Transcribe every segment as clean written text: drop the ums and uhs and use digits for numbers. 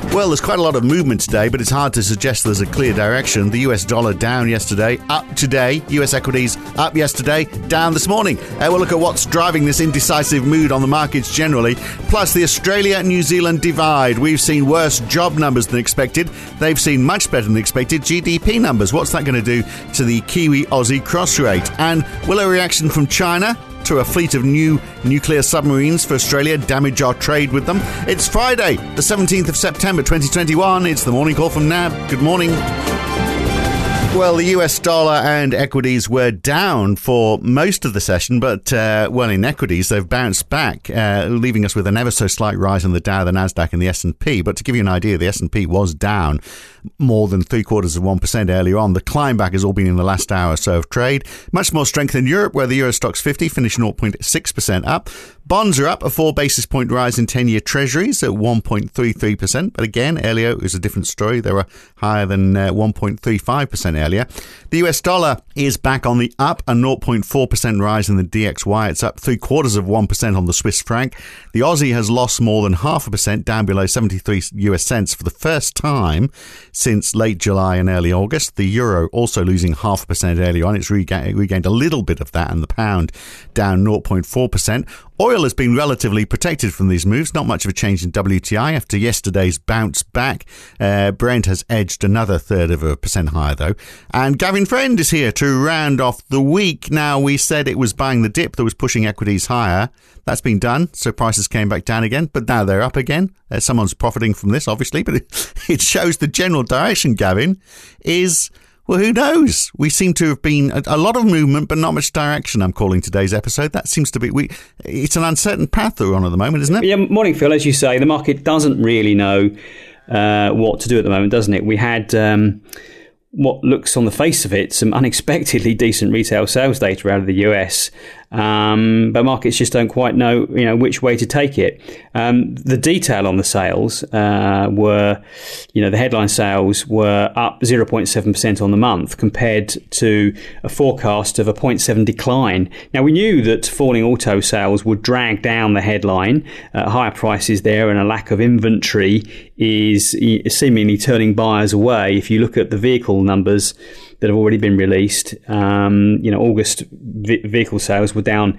Well, there's quite a lot of movement today, but it's hard to suggest there's a clear direction. The US dollar down yesterday, up today. US equities up yesterday, down this morning. We'll look at what's driving this indecisive mood on the markets generally. Plus, the Australia-New Zealand divide. We've seen worse job numbers than expected. They've seen much better than expected GDP numbers. What's that going to do to the Kiwi-Aussie cross rate? And will a reaction from China to a fleet of new nuclear submarines for Australia damage our trade with them? It's Friday, the 17th of September 2021. It's the morning call from NAB. Good morning. Well, the US dollar and equities were down for most of the session, but, in equities, they've bounced back, leaving us with an ever so slight rise in the Dow, the Nasdaq and the S&P. But to give you an idea, the S&P was down more than 0.75% earlier on. The climb back has all been in the last hour or so of trade. Much more strength in Europe, where the Euro Stoxx 50 finished 0.6% up. Bonds are up, a 4 basis point rise in 10-year treasuries at 1.33%. But again, earlier it was a different story. They were higher than 1.35% earlier. The US dollar is back on the up, a 0.4% rise in the DXY. It's up 0.75% on the Swiss franc. The Aussie has lost more than 0.5%, down below 73 US cents for the first time since late July and early August. The euro also losing 0.5% earlier on. It's regained a little bit of that, and the pound down 0.4%. Oil has been relatively protected from these moves. Not much of a change in WTI after yesterday's bounce back. Brent has edged another 0.3% higher, though. And Gavin Friend is here to round off the week. Now, we said it was buying the dip that was pushing equities higher. That's been done, so prices came back down again, but now they're up again. Someone's profiting from this, obviously, but it shows the general direction, Gavin, is... Well, who knows? We seem to have been a lot of movement, but not much direction, I'm calling today's episode. That seems to be... It's an uncertain path that we're on at the moment, isn't it? Yeah, morning, Phil. As you say, the market doesn't really know what to do at the moment, doesn't it? We had... what looks on the face of it, some unexpectedly decent retail sales data out of the US, but markets just don't quite know, which way to take it. The detail on the sales were, the headline sales were up 0.7% on the month compared to a forecast of a 0.7 decline. Now, we knew that falling auto sales would drag down the headline. Higher prices there and a lack of inventory is seemingly turning buyers away. If you look at the vehicle numbers that have already been released, August vehicle sales were down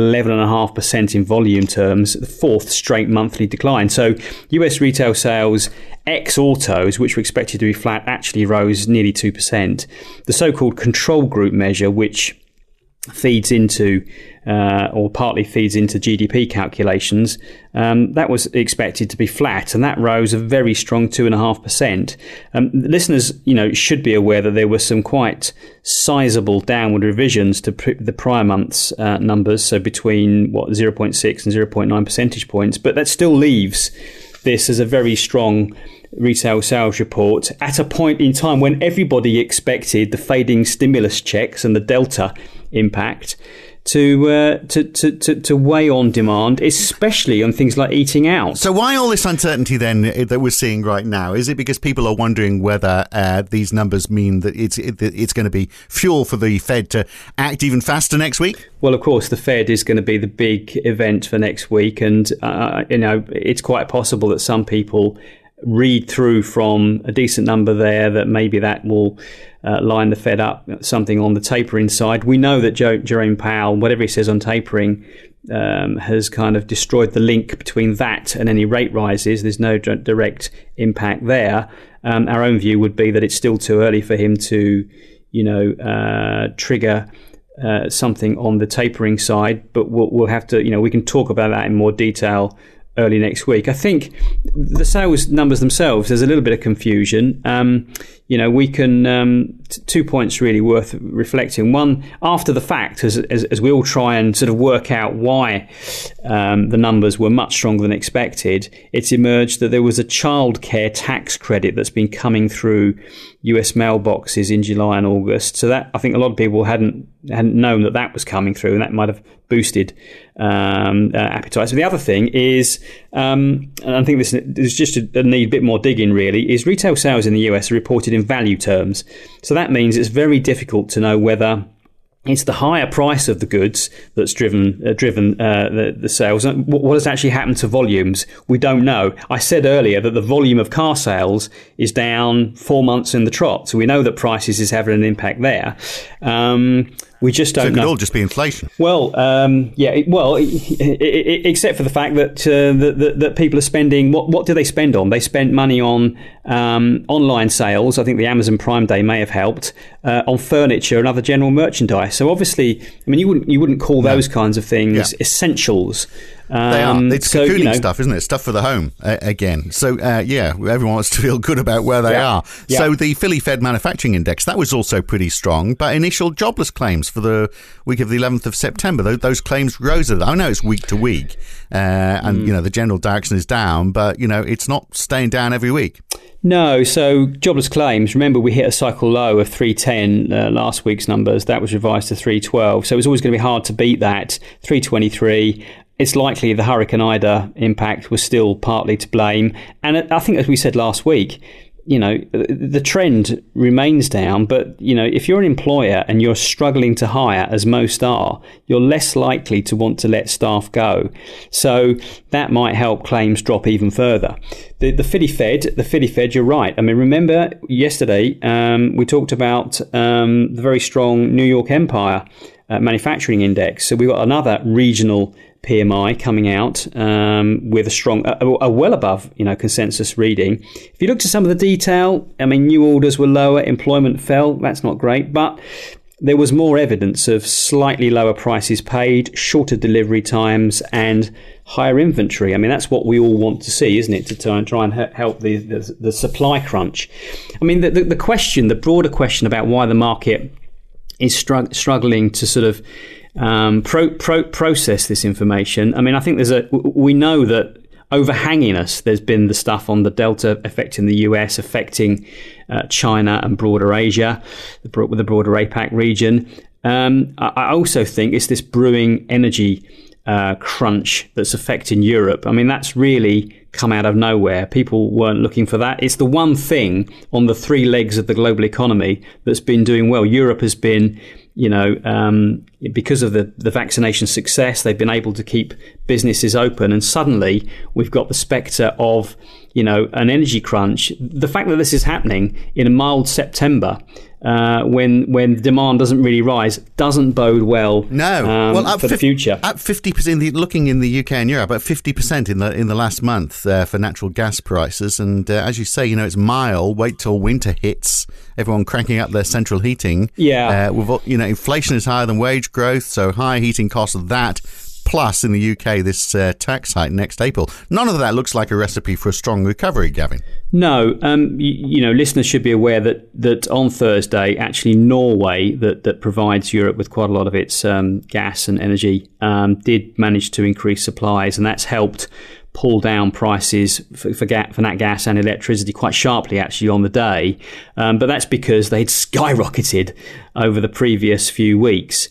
11.5% in volume terms, the fourth straight monthly decline. So US retail sales ex-autos, which were expected to be flat, actually rose nearly 2%. The so-called control group measure, which feeds into or partly feeds into GDP calculations, that was expected to be flat, and that rose a very strong 2.5%. Listeners, should be aware that there were some quite sizable downward revisions to the prior month's numbers, so between 0.6 and 0.9 percentage points, but that still leaves this as a very strong retail sales report at a point in time when everybody expected the fading stimulus checks and the Delta impact to weigh on demand, especially on things like eating out. So why all this uncertainty then that we're seeing right now? Is it because people are wondering whether these numbers mean that it's going to be fuel for the Fed to act even faster next week? Well, of course, the Fed is going to be the big event for next week, and it's quite possible that some people read through from a decent number there that maybe that will line the Fed up something on the tapering side. We know that Jerome Powell, whatever he says on tapering, has kind of destroyed the link between that and any rate rises. There's no direct impact there. Our own view would be that it's still too early for him to, trigger something on the tapering side, but we'll have to, we can talk about that in more detail early next week. I think the sales numbers themselves, there's a little bit of confusion. We can 2 points really worth reflecting. One, after the fact, as we all try and sort of work out why the numbers were much stronger than expected, it's emerged that there was a childcare tax credit that's been coming through US mailboxes in July and August. So that, I think a lot of people hadn't known that was coming through, and that might have boosted appetite. So the other thing is, and I think this is just a need a bit more digging really, is retail sales in the US are reported in value terms. So that means it's very difficult to know whether it's the higher price of the goods that's driven the sales. What has actually happened to volumes? We don't know. I said earlier that the volume of car sales is down 4 months in the trot, so we know that prices is having an impact there. We just don't know. So it could all just be inflation. Well, except for the fact that that people are spending. What do they spend on? They spent money on online sales. I think the Amazon Prime Day may have helped on furniture and other general merchandise. So obviously, I mean, you wouldn't call those kinds of things essentials. They are. It's cocooning stuff, isn't it? Stuff for the home, again. So, everyone wants to feel good about where they are. Yeah. So the Philly Fed Manufacturing Index, that was also pretty strong. But initial jobless claims for the week of the 11th of September, those claims rose. I know it's week to week. And, the general direction is down. But, it's not staying down every week. No, so jobless claims, remember we hit a cycle low of 310 last week's numbers. That was revised to 312. So it was always going to be hard to beat that. 323. It's likely the Hurricane Ida impact was still partly to blame. And I think, as we said last week, the trend remains down. But, if you're an employer and you're struggling to hire, as most are, you're less likely to want to let staff go. So that might help claims drop even further. The Philly Fed, you're right. I mean, remember yesterday we talked about the very strong New York Empire manufacturing index. So we've got another regional PMI coming out with a strong, well above consensus reading. If you look to some of the detail, I mean, new orders were lower, employment fell. That's not great, but there was more evidence of slightly lower prices paid, shorter delivery times, and higher inventory. I mean, that's what we all want to see, isn't it? To try and help the supply crunch. I mean, the broader question about why the market is struggling to sort of process this information. I mean, I think we know that overhanging us, there's been the stuff on the Delta affecting the US, affecting China and broader Asia, with the broader APAC region. I also think it's this brewing energy crunch that's affecting Europe. I mean, that's really come out of nowhere. People weren't looking for that. It's the one thing on the three legs of the global economy that's been doing well. Europe has been, because of the vaccination success, they've been able to keep businesses open. And suddenly we've got the spectre of, an energy crunch. The fact that this is happening in a mild September, when demand doesn't really rise, doesn't bode well. No, for the future. At 50%, looking in the UK and Europe, at 50% in the last month for natural gas prices. And as you say, it's mild. Wait till winter hits. Everyone cranking up their central heating. Yeah. Inflation is higher than wage growth, so higher heating costs of that. Plus, in the UK, this tax hike next April. None of that looks like a recipe for a strong recovery, Gavin. No. Listeners should be aware that on Thursday, actually Norway, that provides Europe with quite a lot of its gas and energy, did manage to increase supplies, and that's helped pull down prices for nat gas and electricity quite sharply actually on the day. But that's because they'd skyrocketed over the previous few weeks.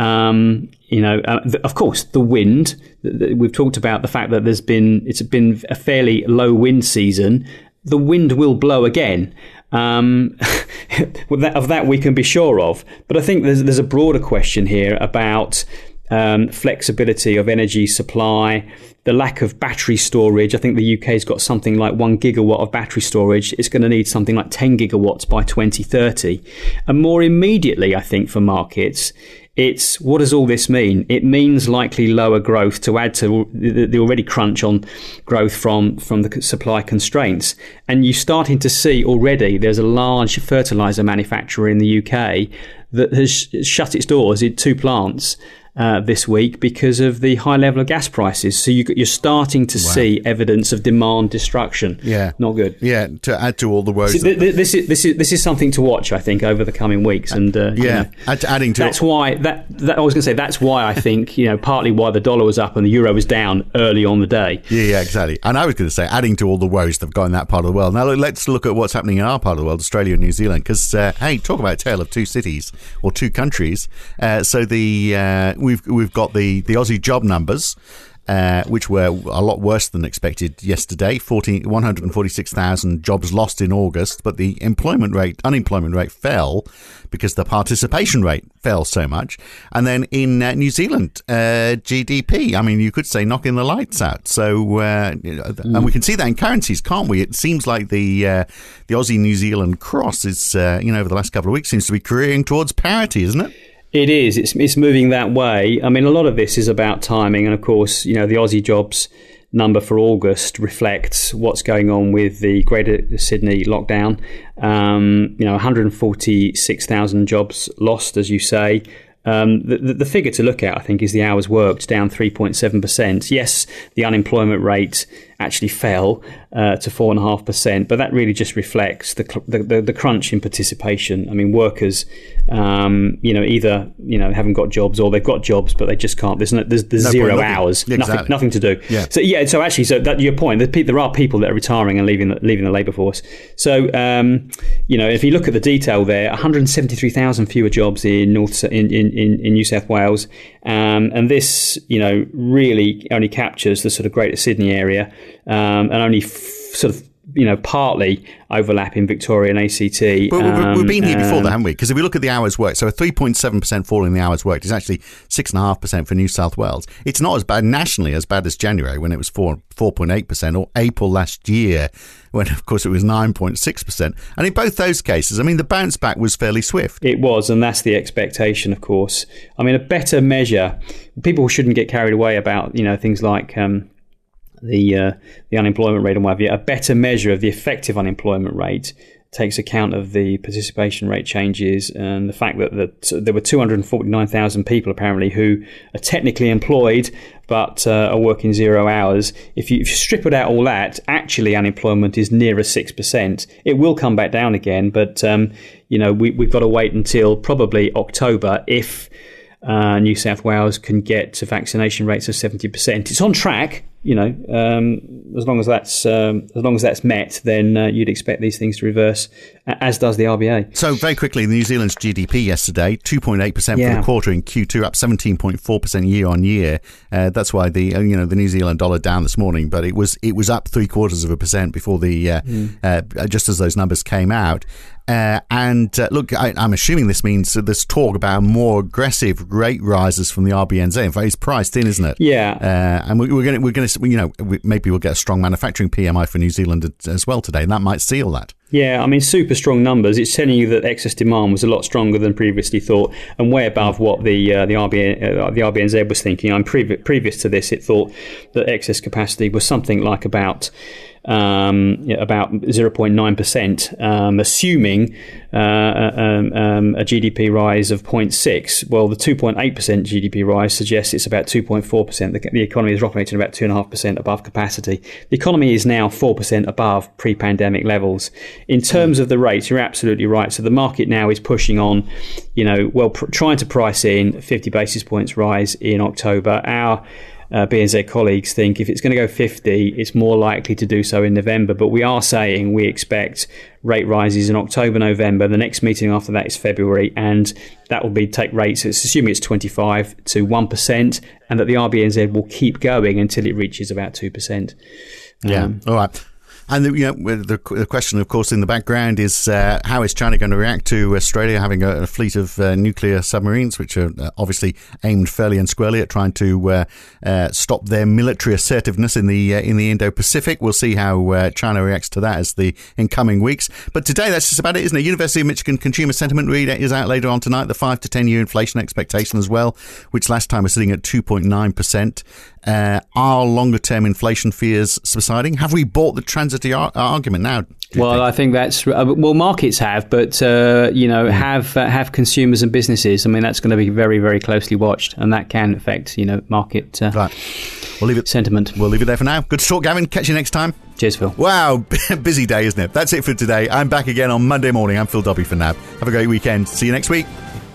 Of course, the wind. We've talked about the fact that it's been a fairly low wind season. The wind will blow again. Of that we can be sure of. But I think there's a broader question here about flexibility of energy supply, the lack of battery storage. I think the UK's got something like 1 gigawatt of battery storage. It's going to need something like 10 gigawatts by 2030. And more immediately, I think, for markets, it's what does all this mean? It means likely lower growth to add to the already crunch on growth from the supply constraints. And you're starting to see already there's a large fertilizer manufacturer in the UK that has shut its doors in 2 plants this week because of the high level of gas prices. So you're starting to see evidence of demand destruction. Yeah, not good. Yeah, to add to all the woes. So this is something to watch, I think, over the coming weeks. And adding to that's why that I was going to say that's why I think partly why the dollar was up and the euro was down early on the day. Yeah, exactly. And I was going to say adding to all the woes that have got in that part of the world. Now let's look at what's happening in our part of the world, Australia and New Zealand, because hey, talk about a tale of two cities or two countries. So we've got the Aussie job numbers. which were a lot worse than expected yesterday. 146,000 jobs lost in August, but the unemployment rate fell because the participation rate fell so much. And then in New Zealand, GDP, I mean, you could say knocking the lights out. So, and we can see that in currencies, can't we? It seems like the Aussie-New Zealand cross is, over the last couple of weeks seems to be careering towards parity, isn't it? It is. It's moving that way. I mean, a lot of this is about timing. And of course, the Aussie jobs number for August reflects what's going on with the Greater Sydney lockdown. 146,000 jobs lost, as you say. The figure to look at, I think, is the hours worked, down 3.7%. Yes, the unemployment rate actually fell to 4.5%, but that really just reflects the crunch in participation. I mean, workers, either haven't got jobs or they've got jobs, but they just can't. There's zero hours, exactly. nothing to do. Yeah. So that your point. There are people that are retiring and leaving the labour force. So if you look at the detail there, 173,000 fewer jobs in New South Wales, and this really only captures the sort of Greater Sydney area, and only partly overlap in Victoria and ACT. But we've been here before that, haven't we? Because if we look at the hours worked, so a 3.7% fall in the hours worked is actually 6.5% for New South Wales. It's not as bad nationally as bad as January when it was 4.8%, or April last year when, of course, it was 9.6%. And in both those cases, I mean, the bounce back was fairly swift. It was, and that's the expectation, of course. I mean, a better measure, people shouldn't get carried away about, things like the unemployment rate and what have you. A better measure of the effective unemployment rate takes account of the participation rate changes and the fact that there were 249,000 people apparently who are technically employed but are working 0 hours. If you strip it out all that, actually unemployment is nearer 6%. It will come back down again, but we've got to wait until probably October if New South Wales can get to vaccination rates of 70%. It's on track. As long as that's met, then you'd expect these things to reverse, as does the RBA. So very quickly, New Zealand's GDP yesterday, 2.8% for the quarter in Q2, up 17.4% year on year. That's why the New Zealand dollar down this morning, but it was up 0.75% before just as those numbers came out. Look, I'm assuming this means there's talk about more aggressive rate rises from the RBNZ. In fact, it's priced in, isn't it? Yeah. And we're going to, maybe we'll get a strong manufacturing PMI for New Zealand as well today, and that might seal that. Yeah, I mean, super strong numbers. It's telling you that excess demand was a lot stronger than previously thought, and way above what the RBNZ was thinking. Previous to this, it thought that excess capacity was something like about 0.9%, assuming a GDP rise of 0.6. Well, the 2.8% GDP rise suggests it's about 2.4%. The economy is operating about 2.5% above capacity. The economy is now 4% above pre-pandemic levels. In terms of the rates, you're absolutely right. So the market now is pushing on, trying to price in 50 basis points rise in October. Our BNZ colleagues think if it's going to go 50, it's more likely to do so in November. But we are saying we expect rate rises in October, November. The next meeting after that is February, and that will be take rates. It's assuming it's 25 to 1%, and that the RBNZ will keep going until it reaches about 2%. Yeah. All right. And the question, of course, in the background is how is China going to react to Australia having a fleet of nuclear submarines, which are obviously aimed fairly and squarely at trying to stop their military assertiveness in the Indo-Pacific. We'll see how China reacts to that as the incoming weeks. But today, that's just about it, isn't it? University of Michigan Consumer Sentiment Read is out later on tonight. The 5 to 10 year inflation expectation as well, which last time was sitting at 2.9%. Are longer-term inflation fears subsiding? Have we bought the transitory argument now? Well, I think that's markets have, but have consumers and businesses. I mean, that's going to be very, very closely watched, and that can affect market right. We'll leave it sentiment. We'll leave it there for now. Good to talk, Gavin. Catch you next time. Cheers, Phil. Wow, busy day, isn't it? That's it for today. I'm back again on Monday morning. I'm Phil Dobbie for now. Have a great weekend. See you next week.